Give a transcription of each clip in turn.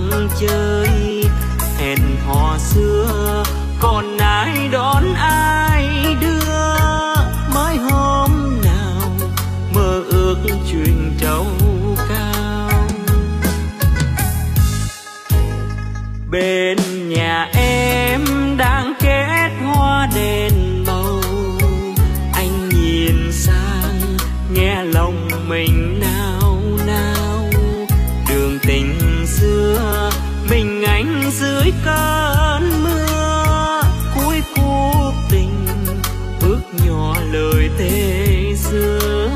chơi. Hẹn hò xưa còn ai đón ai đưa, mới hôm nào mơ ước chuyện trầu cao. Bên nhà em đang kết hoa đèn màu, anh nhìn sang nghe lòng mình nao nao. Đường tình xưa mình anh dưới cơn mưa, cuối cuộc tình bước nhỏ lời thề xưa.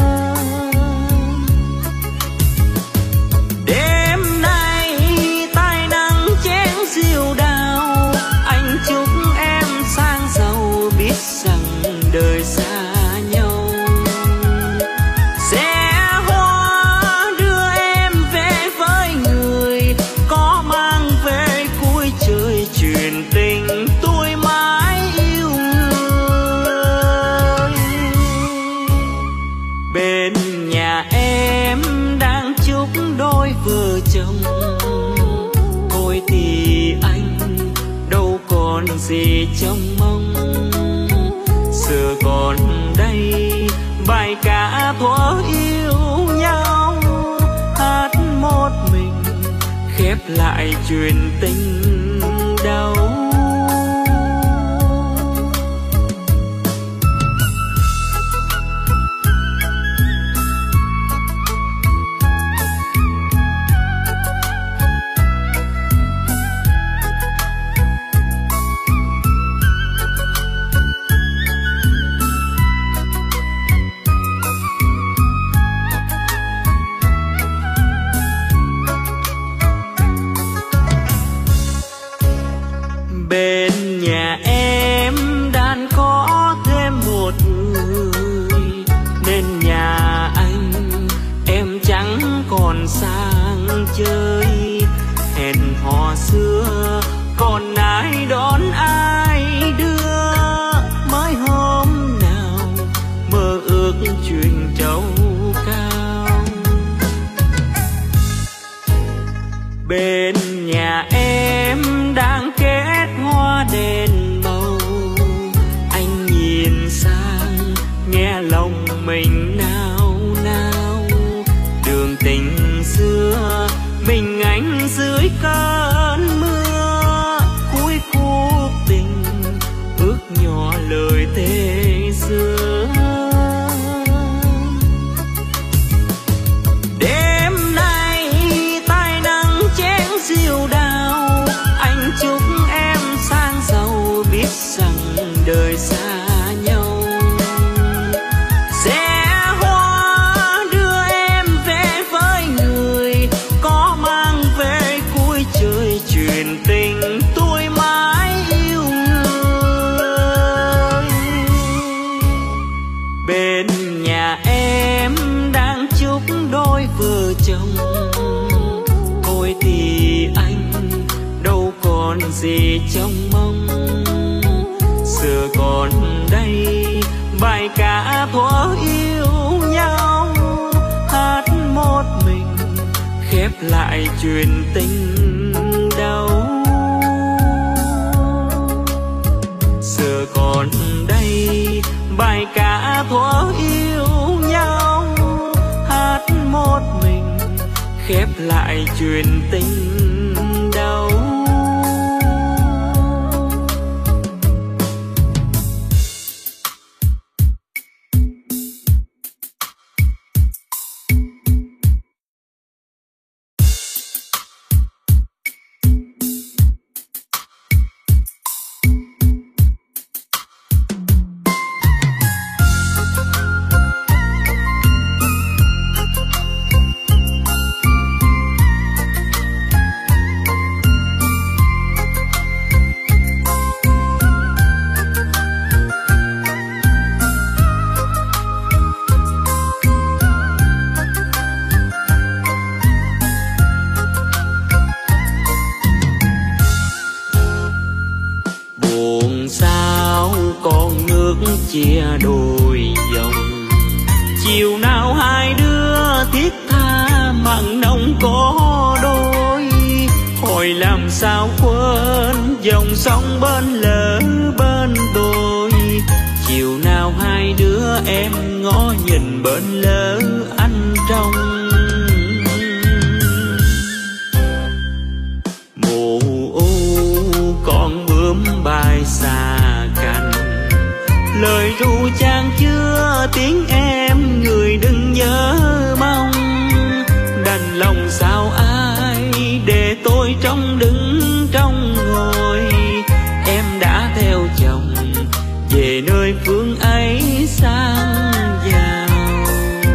Đêm nay tay nắng chén rượu đào, anh chúc em sang giàu biết rằng đời xa nhau. Sẽ hoa đưa em về với người có mang về cuối trời truyền tình tôi mãi yêu người. Bên nhà em đang chúc đôi vợ chồng, thôi thì anh đâu còn gì trong mong. Giờ còn đây bài ca thuở yêu nhau, hát một mình khép lại chuyện tình đau. Bên nhà em đang có thêm một người, nên nhà anh em chẳng còn sang chơi. Hẹn hò xưa còn ai đón ai đưa, mới hôm nào mơ ước chuyện trầu cao. Bên nhà em đang kết hoa đèn màu, anh nhìn sang nghe lòng mình nao nao. Đường tình xưa mình anh dưới cơn mưa, cuối cuộc tình ước nhỏ lời thề xưa. Đêm nay tay nắng chén rượu đào, anh chúc em sang giàu biết rằng đời xa nhau. Sẽ hoa đưa em về với người có mang về cuối trời truyền tình tôi mãi yêu người. Bên nhà em đang chúc đôi vợ chồng, thôi thì anh đâu còn gì trong mong. Giờ còn đây bài ca thuở yêu nhau, hát một mình khép lại chuyện tình đau. Giờ còn đây bài ca thuở yêu nhau, hát một mình khép lại chuyện tình đau. chia đôi dòng. Chiều nào hai đứa thiết tha mặn nồng có đôi, làm sao quên dòng sông bên lỡ bên đôi. Chiều nào hai đứa em ngó nhìn bên lỡ anh trong. Mù u con bướm bay xa cành, lời ru chan chứa tiếng em người đừng nhớ mong. Đành lòng sao ai để tôi trong đứng trong ngồi. Em đã theo chồng về nơi phương ấy sang giàu.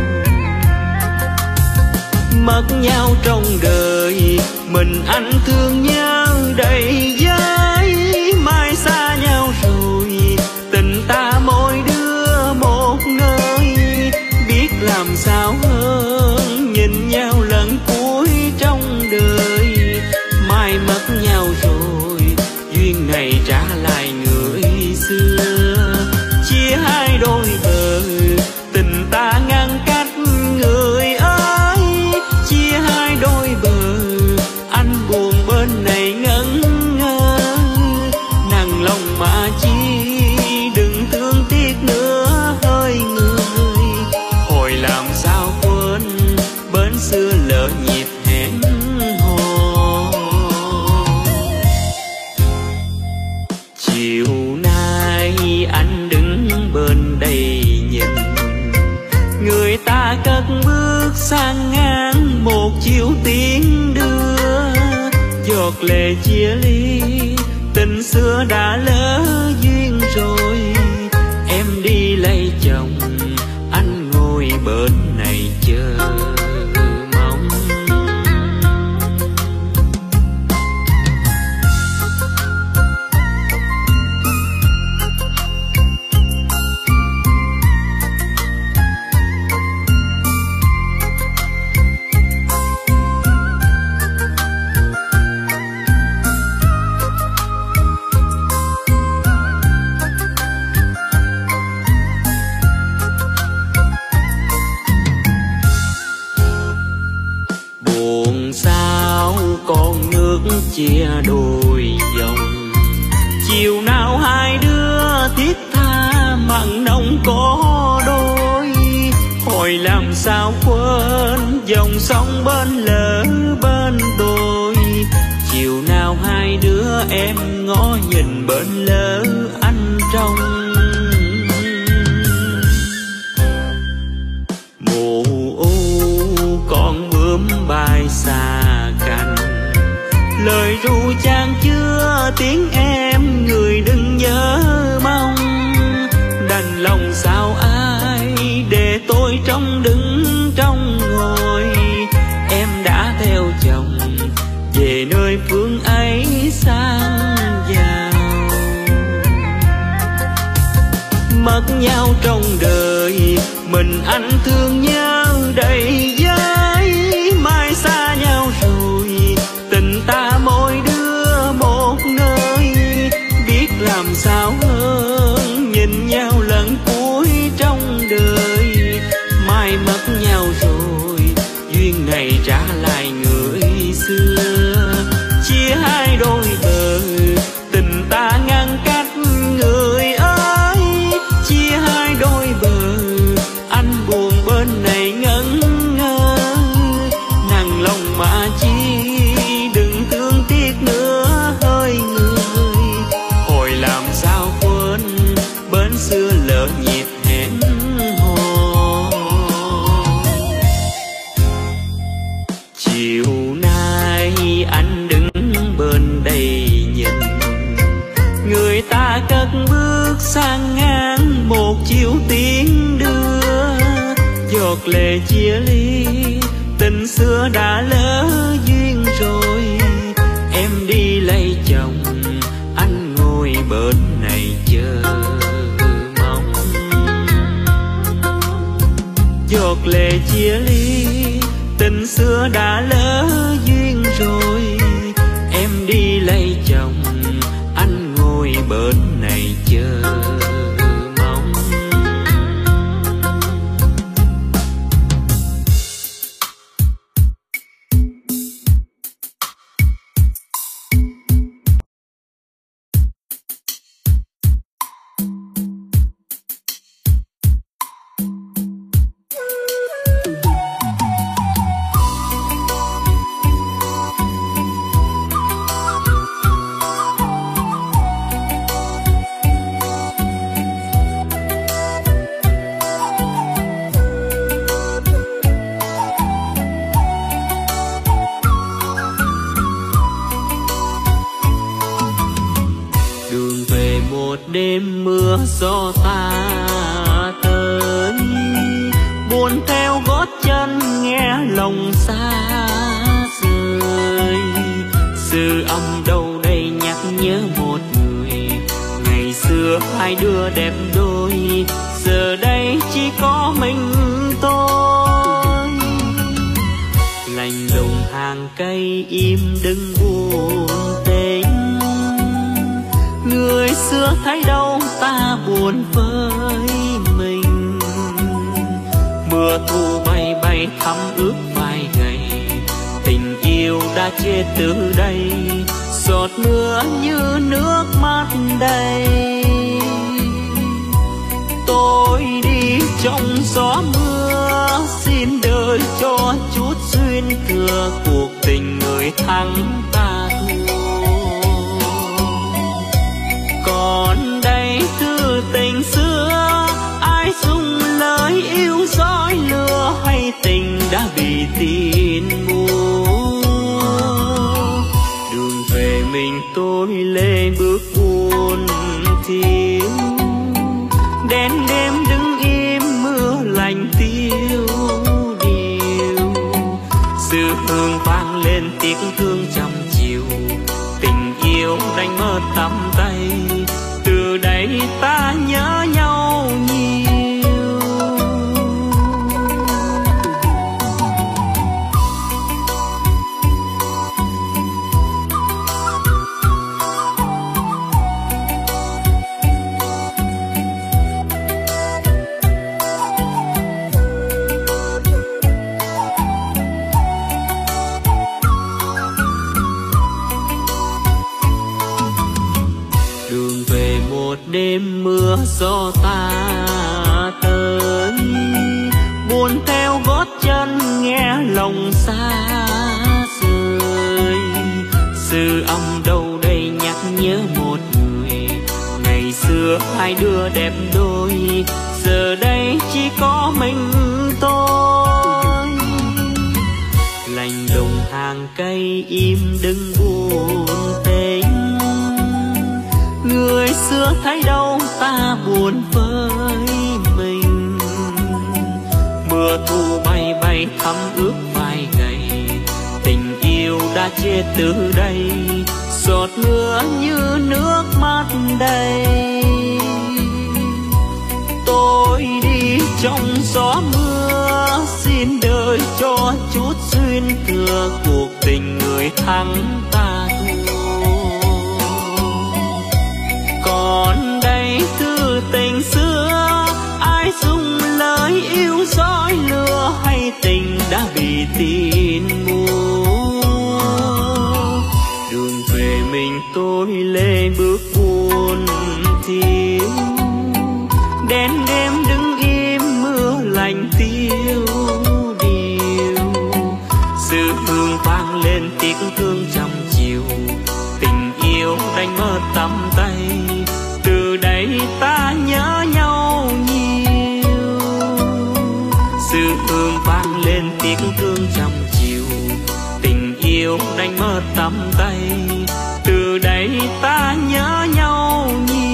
Mất nhau trong đời mình anh thương nhau đầy giới. Mai xa nhau rồi tình ta mỗi đứa một nơi. Biết làm sao hơn nhìn nhau lần cuối trong đời. Mai mất nhau rồi duyên này trả lại người xưa. Chia hai đôi bờ tình ta ngăn cách người ơi. Chia hai đôi bờ anh buồn bên này ngẩn ngơ. Nặng lòng mà chi đừng thương tiếc nữa hơi người. Hồi làm sao quên bên xưa lỡ nhịp hẹn hò. Chiều nay anh đứng bên đây nhìn người ta cất bước sang ngang một chiều tiến đưa. Giọt lệ chia ly tình xưa đã lỡ duyên rồi. Em đi lấy chồng anh ngồi bên này chờ mong. Chia đôi dòng chiều nào hai đứa thiết tha mặn nồng có đôi. Hồi làm sao quên dòng sông bên lỡ bên đôi. Chiều nào hai đứa em ngó nhìn bên lỡ anh trong. Mù u con bướm bay xa cành, lời ru chan chứa tiếng em người đừng nhớ mong. Đành lòng sao ai để tôi trong đứng trong ngồi. Em đã theo chồng về nơi phương ấy sang giàu. Mất nhau trong đời mình anh thương nhau đầy giới. Mai xa nhau rồi tình ta mỗi đứa một nơi. Biết làm sao hơn nhìn nhau lần cuối trong đời. Mai mất nhau rồi duyên này trả lại người xưa. Chia hai đôi bờ tình ta ngăn cách người ơi. Chia hai đôi bờ anh buồn bên này ngẩn ngơ. Nặng lòng mà chi đừng thương tiếc nữa hơi người. Hồi làm sao quên bên xưa lỡ nhịp hẹn hò. Chiều nay anh đứng bên đây nhìn người ta cất bước sang ngang một chiều tiến đưa. Giọt lệ chia ly tình xưa đã lỡ duyên rồi. Em đi lấy chồng anh ngồi bên này chờ mong. Giọt lệ chia ly tình xưa đã lỡ duyên rồi. Em đi lấy chồng anh ngồi bên này chờ mong. đêm mưa gió ta tới, buồn theo gót chân nghe lòng xa rời. Dư âm đâu đây nhắc nhớ một người, ngày xưa hai đứa đẹp đôi, giờ đây chỉ có mình tôi. Lạnh lùng hàng cây im đứng buồn tênh, người xưa thấy đâu ta buồn với mình. Mưa thu bay bay thắm ướt vai gầy, tình yêu đã chết từ đây, giọt mưa như nước mắt đầy. Tôi đi trong gió mưa, xin đời cho chút duyên thừa, cuộc tình người thắng ta thua. Còn đây thư tình xưa, ai dùng lời yêu dối lừa, hay tình đã bị tin mua. Đường về mình tôi lê bước buồn thiếu, đêm đêm đứng im mưa lạnh tiêu điều. Dư hương vang lên tiếng thương trăm chiều, tình yêu đánh mất tầm tay, từ đây ta nhớ nhau nhiều. Đường về một đêm mưa gió ta tới, buồn theo gót chân nghe lòng xa rời. Dư âm đâu đây nhắc nhớ một người, ngày xưa hai đứa đẹp đôi, giờ đây chỉ có mình tôi. Lạnh lùng hàng cây im đứng buồn tênh, người xưa thấy đâu ta buồn với mình. Mưa thu bay bay thắm ướt vai gầy, tình yêu đã chết từ đây, giọt mưa như nước mắt đầy. Tôi đi trong gió mưa, xin đời cho chút duyên thừa, cuộc tình người thắng ta thua. Còn đây thư tình xưa, ai dùng lời yêu dối lừa, hay tình đã bị tin mua. Đường về mình tôi lê bước buồn thiếu, đêm đêm đứng im mưa lạnh tiêu điều. Dư hương vang lên tiếng thương trăm chiều, tình yêu đánh mất tầm tay, từ đây ta nhớ nhau nhiều. Dư hương vang lên tiếng thương trăm chiều, tình yêu đánh mất tầm tay, từ đây ta nhớ nhau nhiều.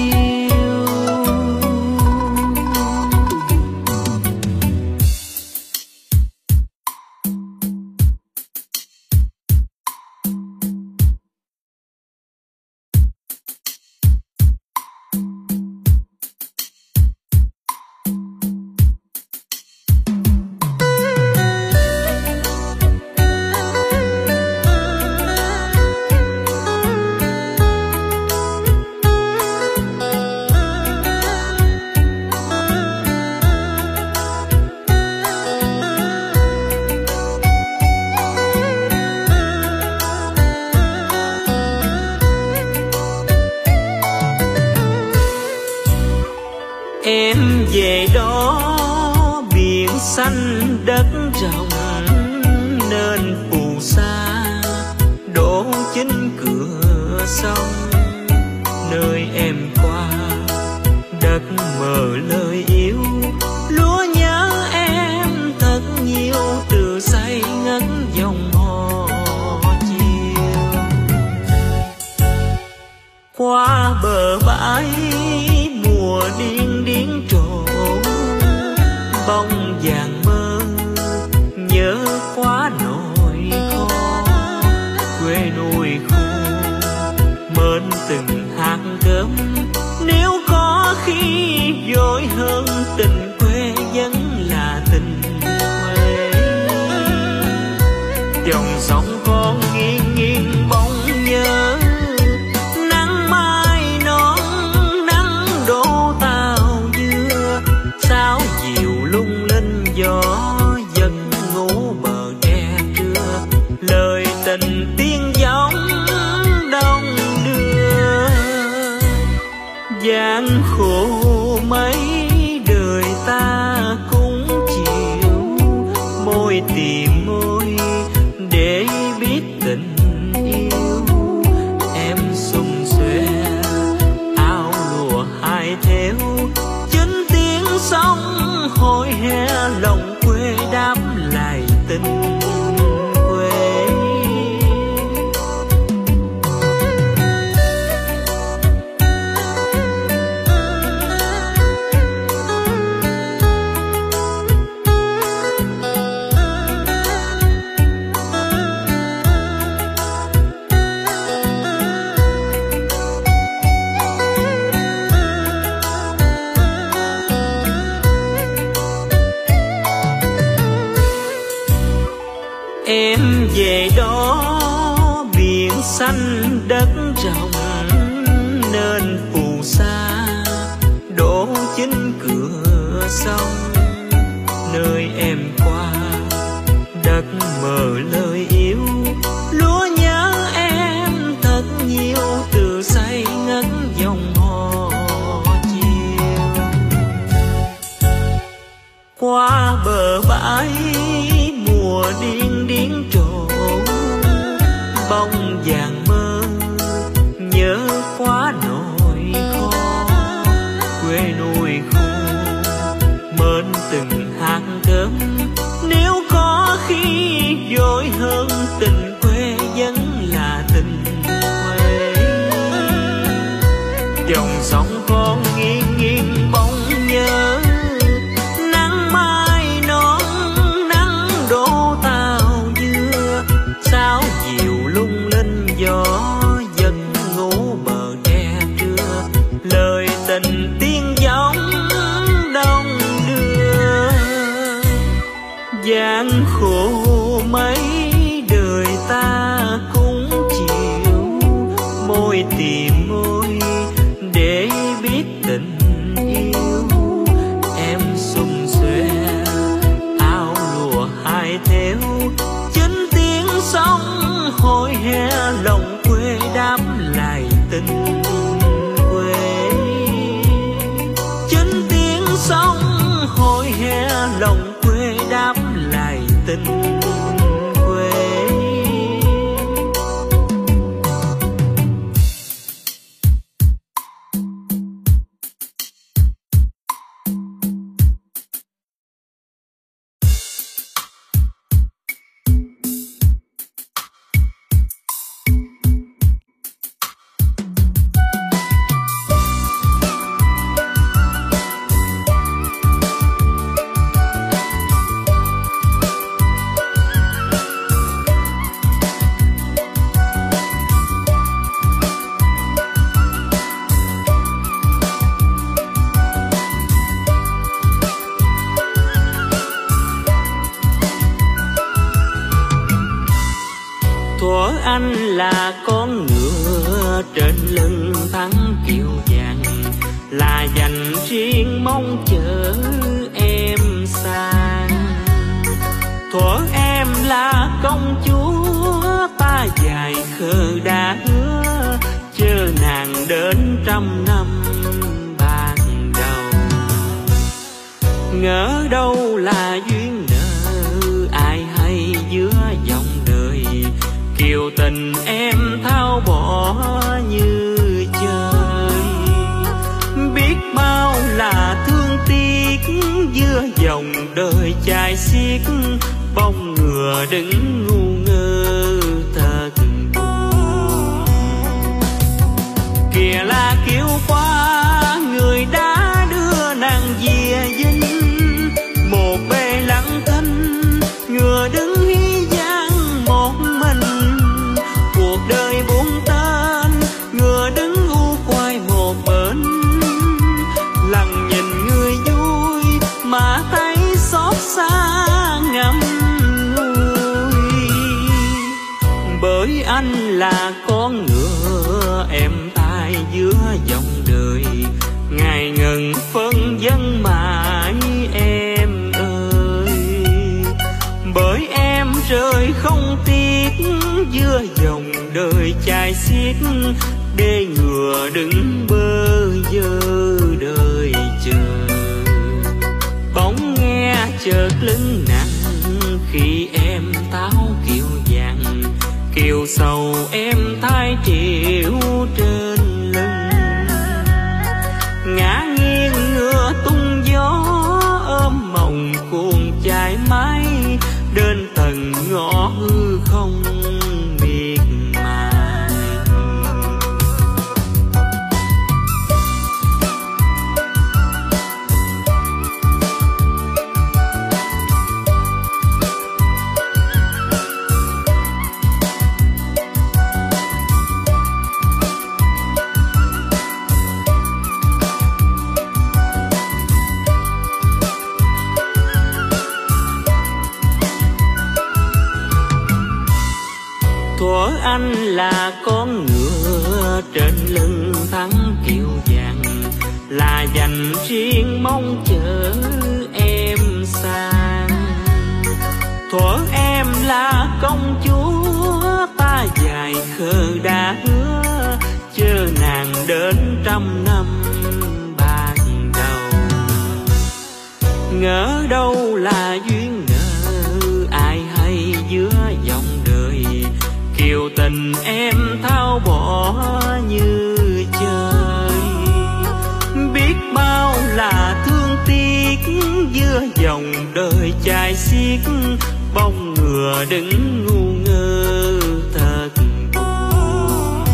Em về đó biển xanh đất rộng, nên phù sa đổ chính cửa sông. Nơi em qua đất mờ lời yêu, lúa nhớ em thật nhiều, từ say ngất dòng hò chiều. qua bờ bãi mùa điên điên trổ, bông vàng mơ nhớ quá nỗi khó, quê nuôi khô mến từng hạt cơm, nếu có khi vội hơn tình quê vẫn là tình quê. Dòng sông con nghiêng nghiêng bóng nhớ, nắng mai nón nắng đổ tàu dưa, sao chiều lung linh gió dần ngủ bờ tre trưa, lời tình tiếng gióng đông đưa. Gian khổ mấy đời ta cũng chịu, môi tìm môi để biết tình yêu. Em xum xuê áo lụa hai theo, chính tiếng sóng hồi hè lòng quê đáp lại tình quê. Em về đó biển xanh đất rộng, nên phù sa đổ chính cửa sông. Nơi em qua đất mờ lời yêu, lúa nhớ em thật nhiều từ say ngất dòng hò chiều. Qua bờ bãi mùa điên điên trổ, bông vàng mơ nhớ quá nỗi khó, quê nuôi khô mến từng hạt cơm, nếu có khi vội hơn tình quê vẫn là tình quê. Dòng sông con nghiêng nghiêng bóng nhớ, nắng mai nón nắng đổ tàu dưa, sao chiều lung linh gió dần ngủ bờ tre trưa, lời tình tiếng gióng đông đưa. Gian khổ mấy đời ta cũng chịu, môi tìm môi để biết tình yêu. Em xum xuê áo lụa hai theo, chính tiếng sóng hồi hè lòng quê đáp lại tình quê. Chính tiếng sóng hồi hè lòng quê đáp lại tình quê. Thuở anh là con ngựa trên lưng thắng kiệu vàng, là dành riêng mong chờ em sang. Thuở em là công chúa ta dài khờ đã hứa, chờ nàng đến trăm năm ban đầu. Ngỡ đâu là duyên nợ ai hay giữa dòng đời, kiều tình em thao bỏ như chơi. Biết bao là thương tiếc giữa dòng đời chai xiết, bông ngựa đứng ngu ngơ thật buồn. anh là con ngựa em tai giữa dòng đời, ngày ngần phân vân mãi em ơi. Bởi em rơi không tiếc giữa dòng đời chai xiết, để ngựa đứng bơ vơ đời chờ. Bỗng nghe chợt lưng nặng khi em táo kiều vàng, kiều sầu em thay triệu trên lưng. Ngã nghiêng ngựa tung gió ôm mộng cuồng chài mái, đến tận ngõ hư không miệt mài. Thuở anh là con ngựa trên lưng thắng kiều vàng, là dành riêng mong chờ em sang. Thuở em là công chúa ta dài khờ đã hứa, chờ nàng đến trăm năm ban đầu. Ngỡ đâu là duyên nợ ai hay giữa dòng đời, kiều tình em thao bỏ như chơi. Biết bao là thương tiếc giữa dòng đời chai xiết, bóng ngựa đứng ngu ngơ thật buồn.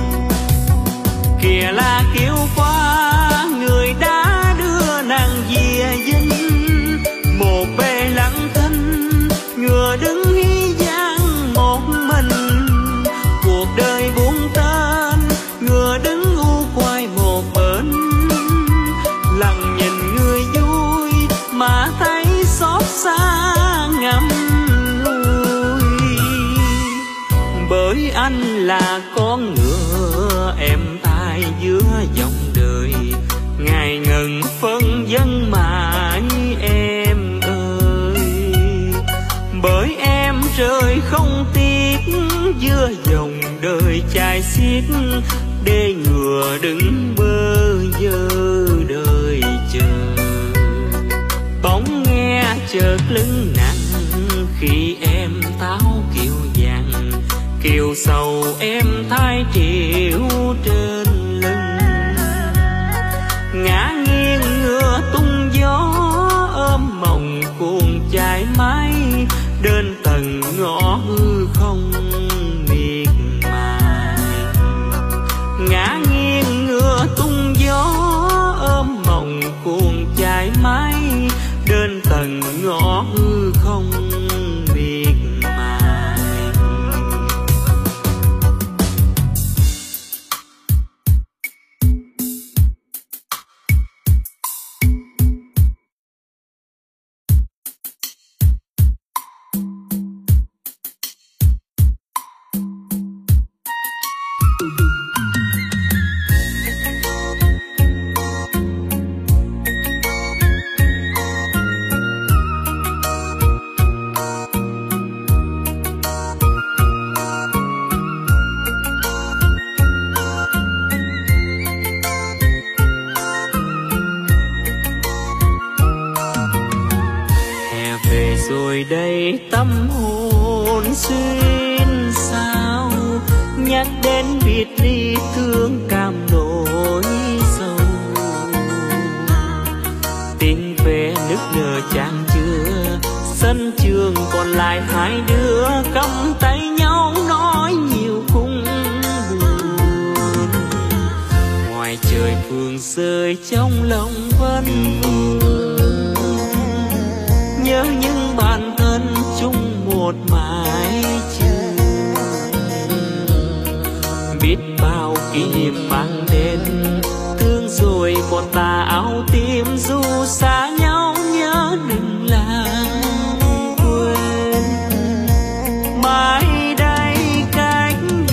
Kìa là kiêu qua người đã đưa nàng về dinh, một bề lặng thinh ngựa đứng hy vang một mình. Cuộc đời buông tên ngựa đứng u quay một bên, lặng nhìn người vui mà thấy xót xa ngậm ngùi. Bởi anh là con ngựa em tai giữa dòng đời, ngày ngần phân vân mãi em ơi. Bởi em rơi không tiếc giữa dòng đời chai xiết, để ngựa đứng bơ vơ đời chờ. Bỗng nghe chợt lưng nặng khi em táo kiều vàng, kiều sầu em thay triệu trên lưng. Ngã nghiêng ngựa tung gió ôm mộng cuồng chài mái, đến tận ngõ hư không miệt mài. Ngã nghiêng ngựa tung gió ôm mộng cuồng chài mái, đến tận ngõ hư không miệt mài. Rồi đây tâm hồn xuyên sao, nhắc đến biệt ly thương cảm nỗi sâu. Tiếng về nước nở chan chứa, sân trường còn lại hai đứa cầm tay nhau nói nhiều cung buồn. Ngoài trời phương rơi trong lòng vẫn vương, nhớ những bản thân chung một mái trường. Biết bao kỷ niệm mang đến, thương rồi còn tà áo tim dù xa nhau nhớ đừng làm quên. Mai đây cách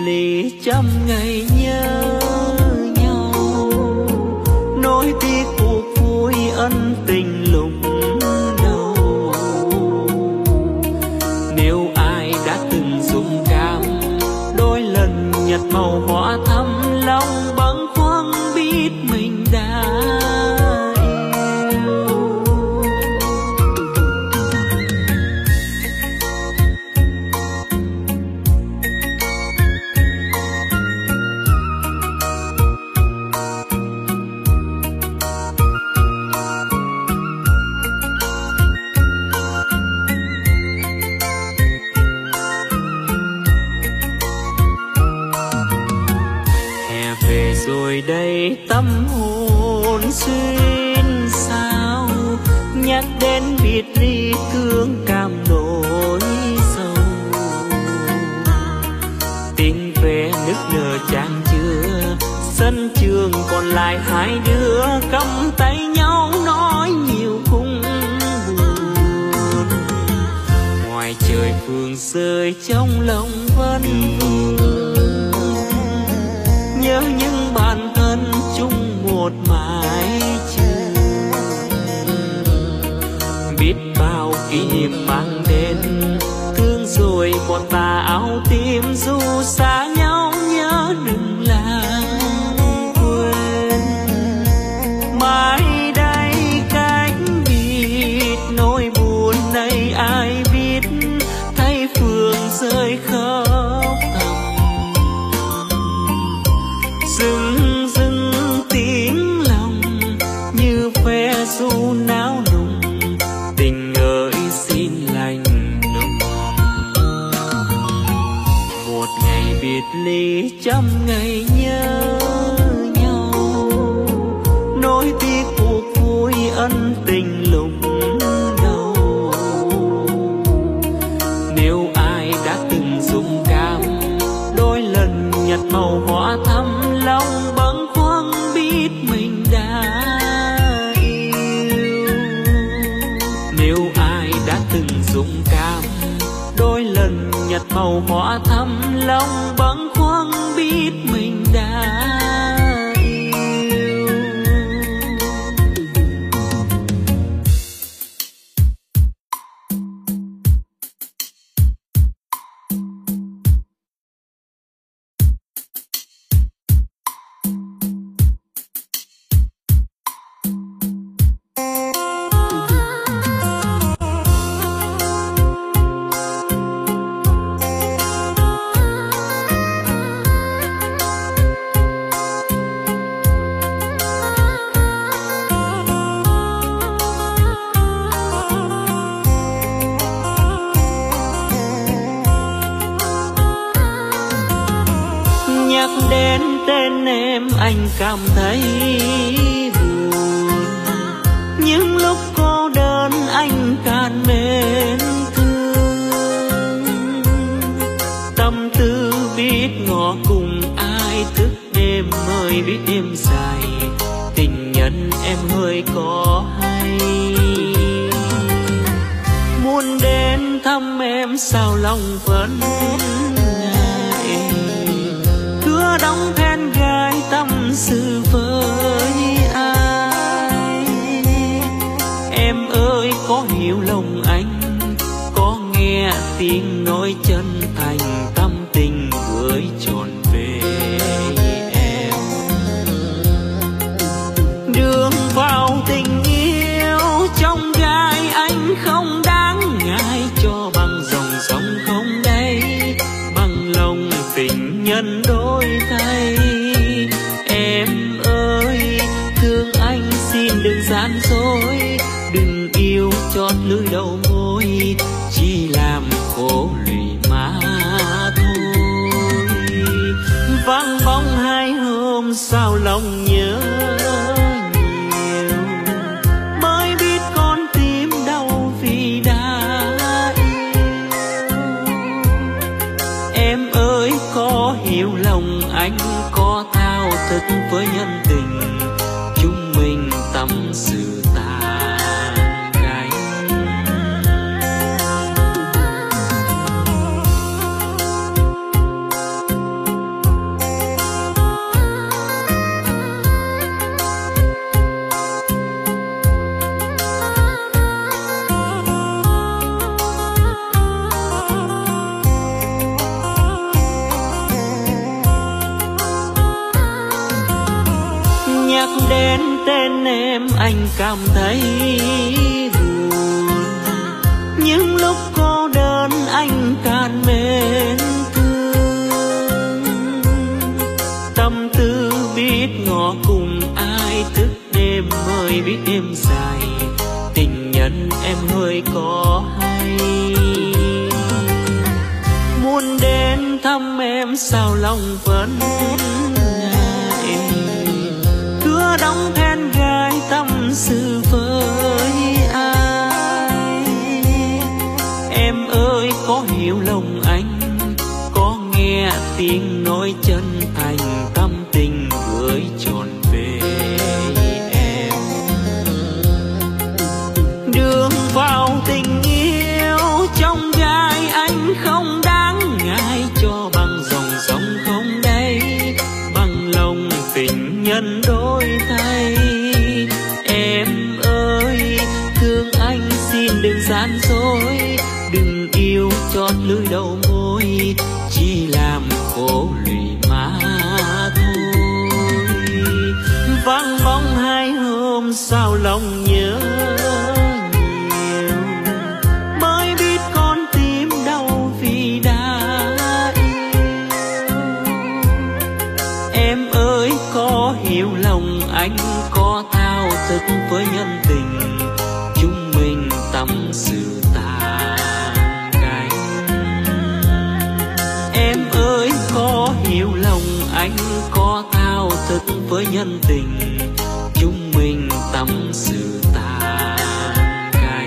ly trăm ngày nhớ nhau, nỗi tiếc cuộc vui ân tình lúc đầu. Nếu ai đã từng dung cảm đôi lần nhặt màu hoa thắm, lòng bâng khuâng biết mình đã rồi đây tâm hồn xuyên sao, nhắc đến biệt ly thương cảm nỗi sầu. Tình về nức nở chan chứa, sân trường còn lại hai đứa cầm tay nhau nói nhiều cung buồn. Ngoài trời phương rơi trong lòng vẫn nhớ những bản thân chung một mái trường. Biết bao kỷ niệm mang đến, thương rồi còn tà áo tim, dù xa nhau nhớ đừng lãng quên. Mai đây cách biệt, nỗi buồn này ai biết, thấy phương rơi khóc thầm. Dưng dưng tiếng lòng như phe ru náo nùng, tình ơi xin lành nồng. Một ngày biệt ly trăm ngày nhớ nhau, nỗi tiếc cuộc vui ân tình lúc đầu. Nếu ai đã từng dung cảm đôi lần nhặt màu hoa thắm, lòng bâng khuâng biết mình đã yêu. Nếu ai đã từng dung cảm đôi lần nhặt màu hoa thắm, lòng bâng khuâng biết mình đã yêu. Nhắc đến tên em anh cảm thấy buồn, những lúc cô đơn anh càng mến thương. Tâm tư biết ngỏ cùng ai, thức đêm mới biết đêm dài, tình nhân em hơi có hay. Muốn đến thăm em sao lòng vẫn đóng then gái tâm sự với ai. Em ơi có hiểu lòng anh, có nghe tiếng nói chân thành, tâm tình gửi trọn về em. Đường vào tình yêu trong gai anh không đáng ngại, cho bằng dòng sông không đáy, bằng lòng tình nhân đôi thay. Em ơi thương anh xin đừng gian dối, đừng yêu chót lưỡi đầu môi, chỉ làm khổ lụy mà thôi. Vắng bóng hai hôm sao lòng nhớ nhiều, mới biết con tim đau vì đã yêu. Em ơi có hiểu lòng anh, có thao thức với nhân tình, chúng mình tâm sự tàn gánh. tên em anh cảm thấy buồn. Những lúc cô đơn anh càng mến thương. Tâm tư biết ngỏ cùng ai, thức đêm mới biết đêm dài. Tình nhân em hơi có hay, muốn đến thăm em sao lòng vẫn ngại. Cứ đóng then gái tâm sự với ai. Em ơi có hiểu lòng anh, có nghe tiếng nói chân thành, tâm tình gửi trọn về em. Đường vào tình yêu trong gai anh không đáng ngại, cho bằng dòng sông không đáy, bằng lòng tình nhân đôi thay. Em ơi thương anh xin đừng gian dối, đừng yêu chót lưỡi đầu môi, chỉ làm khổ lụy mà thôi. Vắng bóng hai hôm sao lòng nhớ nhiều, mới biết con tim đau vì đã yêu. Em ơi có hiểu lòng anh, có thao thức với nhân tình, chúng mình tâm sự tàn cánh. Em ơi có hiểu lòng anh, có thao thức với nhân tình, chúng mình tâm sự tàn cánh.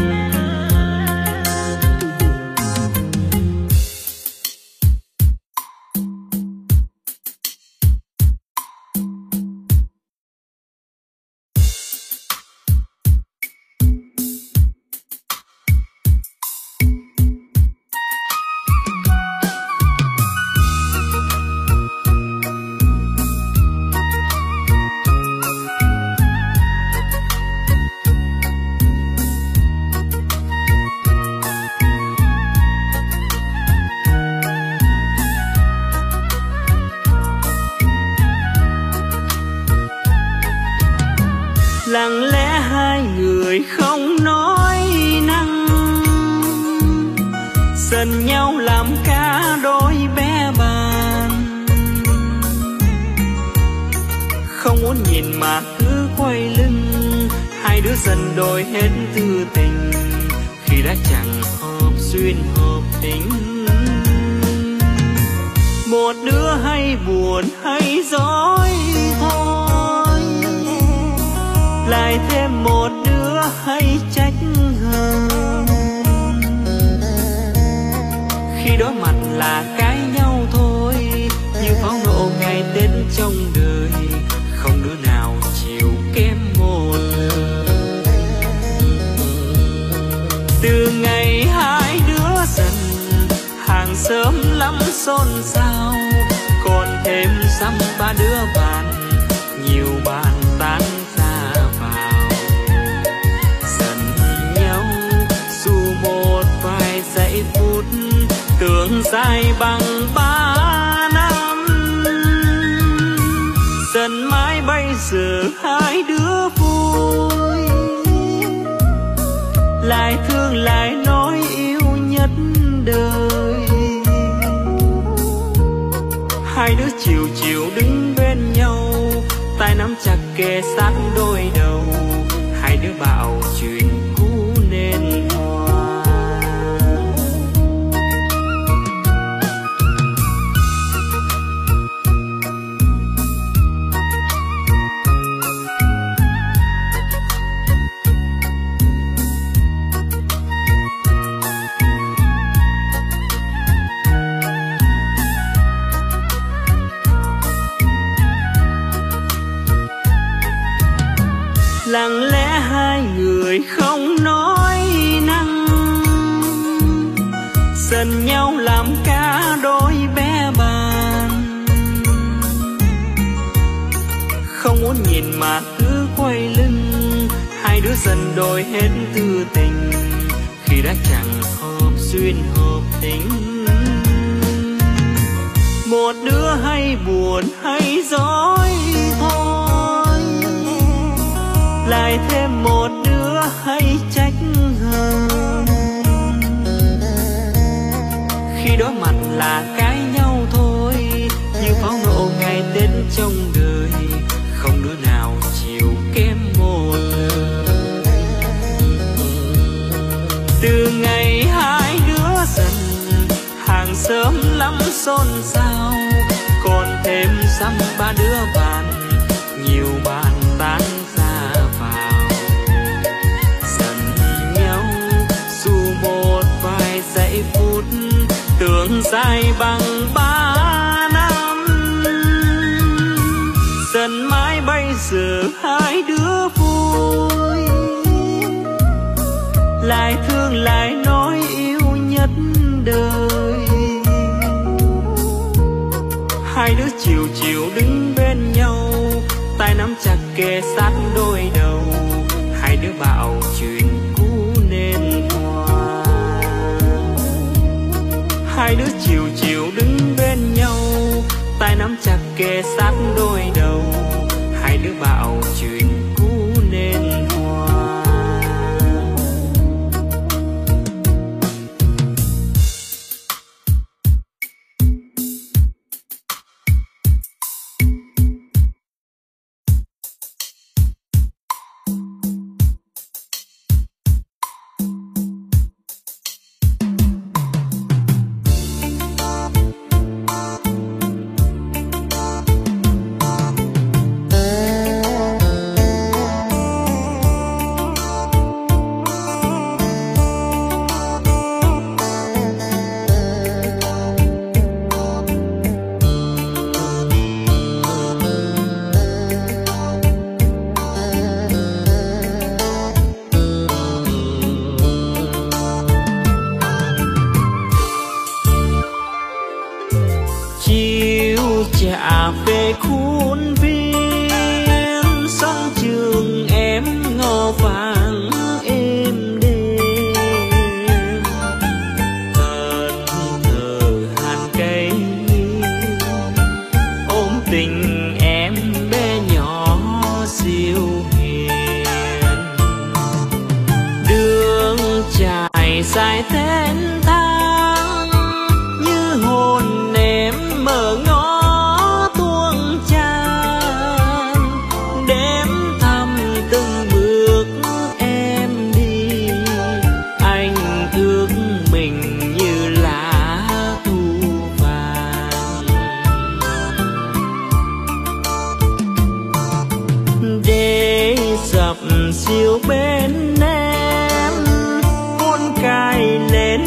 Lặng lẽ hai người không nói năng, dần nhau làm cả đôi bé bàng. Không muốn nhìn mà cứ quay lưng, hai đứa dần đổi hết tư tình, khi đã chẳng hợp duyên hợp tính. Một đứa hay buồn hay dối thôi, lại thêm một đứa hay trách hờn. Khi đối mặt là cãi nhau thôi, như pháo nổ ngày Tết trong đời, không đứa nào chịu kém một lời. Từ ngày hai đứa dần, hàng xóm lắm xôn xao, còn thêm dăm ba đứa bạn, nhiều bạn tán ra vào. Dần nhau dù một vài giây phút, tưởng dài bằng 3 năm. Dần mãi bây giờ hai đứa vui, lại thương lại nói yêu nhất đời. Hai đứa chiều chiều đứng bên nhau, tay nắm chặt kề sát đôi đầu, hai đứa bảo chuyện cũ nên hoa. Lặng lẽ hai người không nói năng, dần nhau làm cả đôi bé bàng. Không muốn nhìn mà cứ quay lưng, hai đứa dần đổi hết tư tình, khi đã chẳng hợp duyên hợp tính. Một đứa hay buồn hay dối thôi, lại thêm một đứa hay trách hơn. Khi đối mặt là cãi nhau thôi, như pháo nổ ngày Tết trong đời, không đứa nào chịu kém một lời. Từ ngày hai đứa dần, hàng xóm lắm xôn xao, còn thêm dăm ba đứa bạn, nhiều bạn tán ra vào. Giận nhau dù một vài giây phút, tưởng dài bằng 3 năm. Dần mãi bây giờ hai đứa vui, lại thương lại nói yêu nhất đời. Hai đứa chiều chiều đứng bên nhau, tay nắm chặt kề sát đôi đầu. Hai đứa bảo chuyện cũ nên hòa. Hai đứa chiều chiều đứng bên nhau, tay nắm chặt kề sát đôi đầu. Hai đứa bảo chuyện cũ nên hòa. Chả về khuôn viên sân trường em ngõ vàng êm đêm, thân thờ hàn cây ôm tình em bé nhỏ siêu hiền. Đường trải dài thênh thang như hồn em mở ngõ siêu bên em, hôn cài lên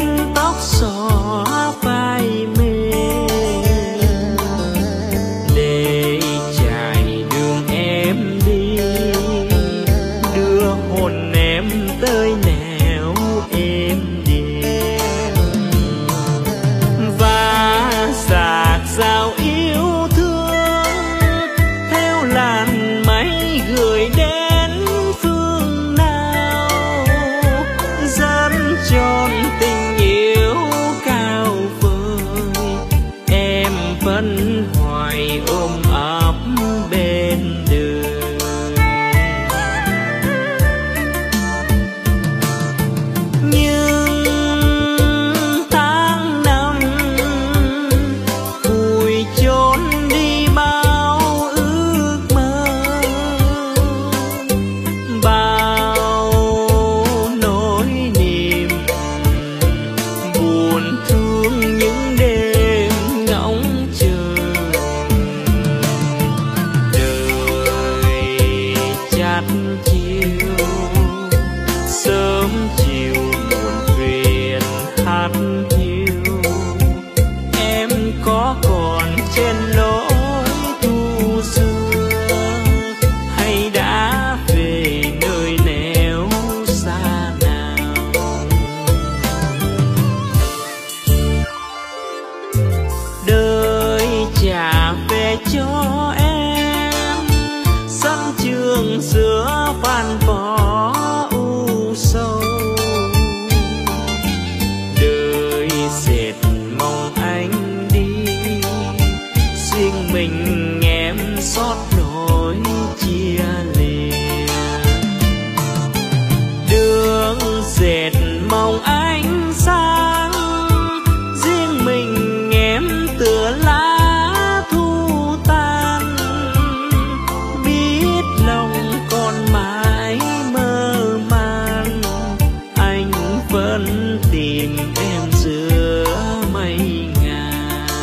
vẫn tìm em giữa mây ngàn.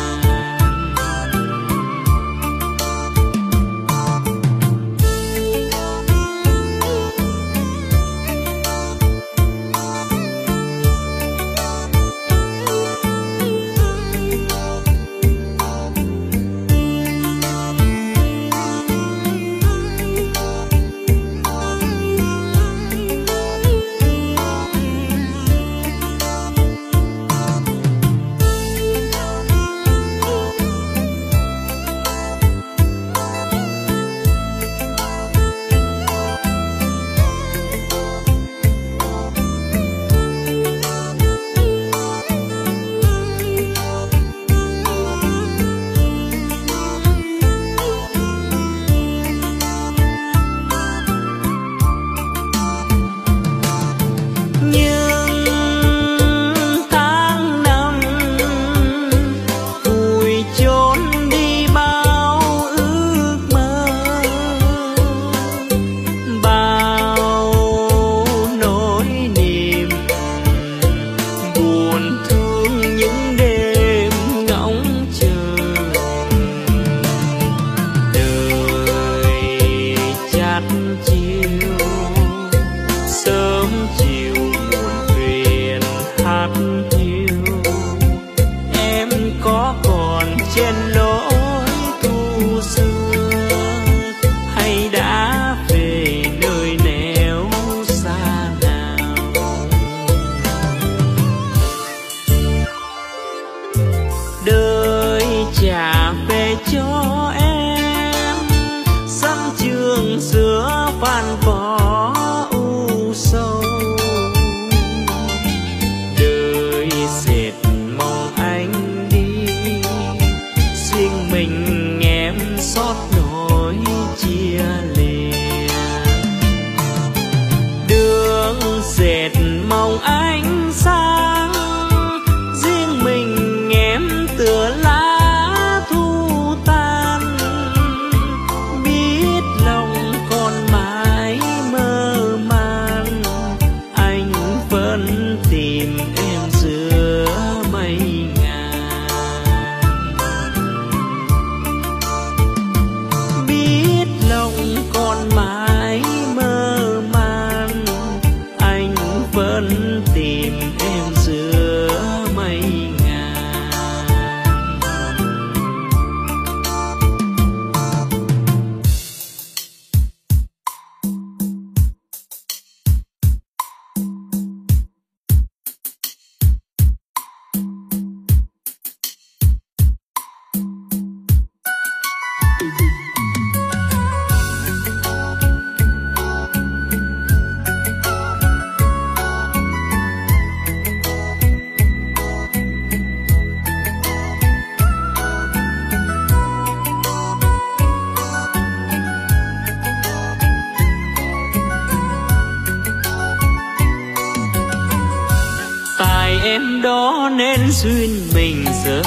Em đó nên duyên mình dở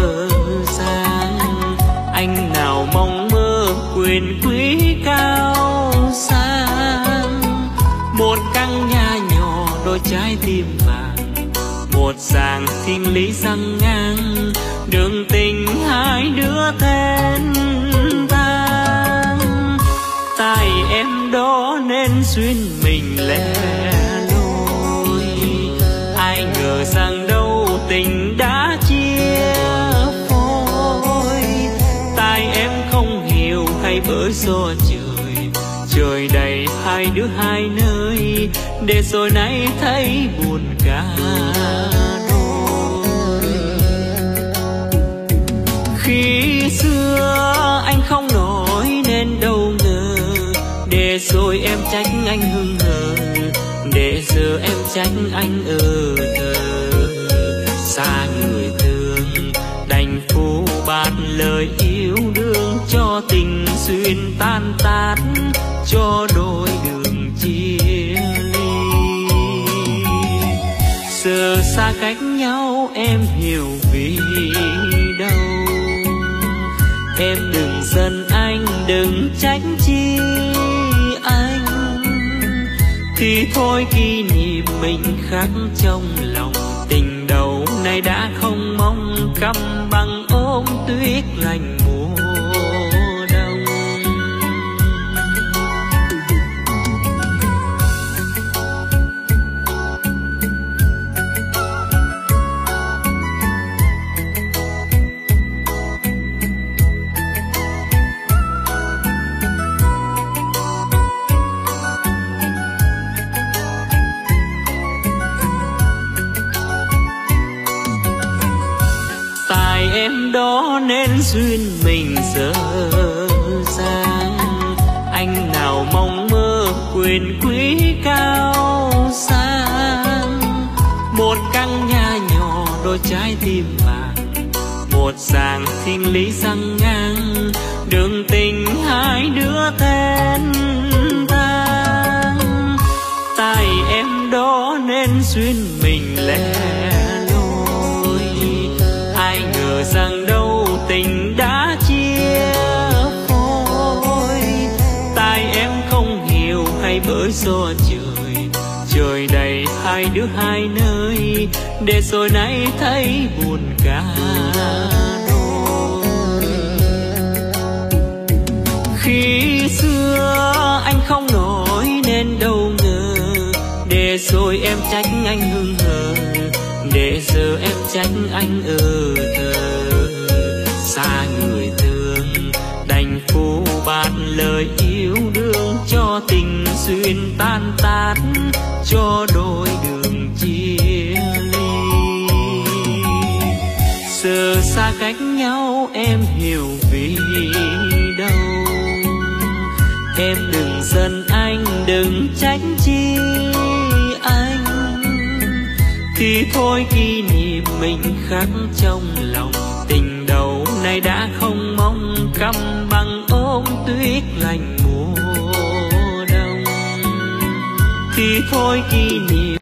dang, anh nào mong mơ quyền quý cao sang. Một căn nhà nhỏ đôi trái tim vàng, một dàng thiên lý răng ngang, đường tình hai đứa thênh thang. Tại em đó nên duyên mình lẻ loi, ai ngờ rằng đâu tình đã chia phôi. Tại em không hiểu hay bởi do trời, trời đầy hai đứa hai nơi, để rồi nay thấy buồn cả đôi. Khi xưa anh không nổi nên đâu ngờ, để rồi em trách anh hững hờ, để giờ em trách anh thờ. Xa người thương đành phũ bạt lời yêu đương, cho tình duyên tan tát, cho đôi đường chia ly. Giờ xa cách nhau em hiểu vì đâu, em đừng giận anh, đừng trách chi anh. thì thôi kỷ niệm mình khắc trong lòng. Tình đầu này đã không mong căm bằng ôm tuyết lạnh mùa đông. Em đó nên duyên mình dở dang, anh nào mong mơ quyền quý cao sang. Một căn nhà nhỏ đôi trái tim vàng, một dàng thiên lý răng ngang, đường tình hai đứa tên thang. Tại em đó nên duyên mình lẻ loi, ai ngờ rằng đâu tình đã chia phôi. Tại em không hiểu hay bởi do trời, trời đầy hai đứa hai nơi, để rồi nay thấy buồn cả đôi. Khi xưa anh không nổi nên đâu ngờ, để rồi em trách anh hững hờ, để giờ em trách anh thờ. Xa người thương đành phũ bạt lời yêu đương, cho tình duyên tan tát, cho đôi đường chia ly. Giờ xa cách nhau em hiểu vì đâu, em đừng giận anh, đừng trách chi anh. Thì thôi kỷ niệm mình khắc trong lòng, tình đầu này đã không mong căm bằng ôm tuyết lạnh mùa đông. Thì thôi kỷ niệm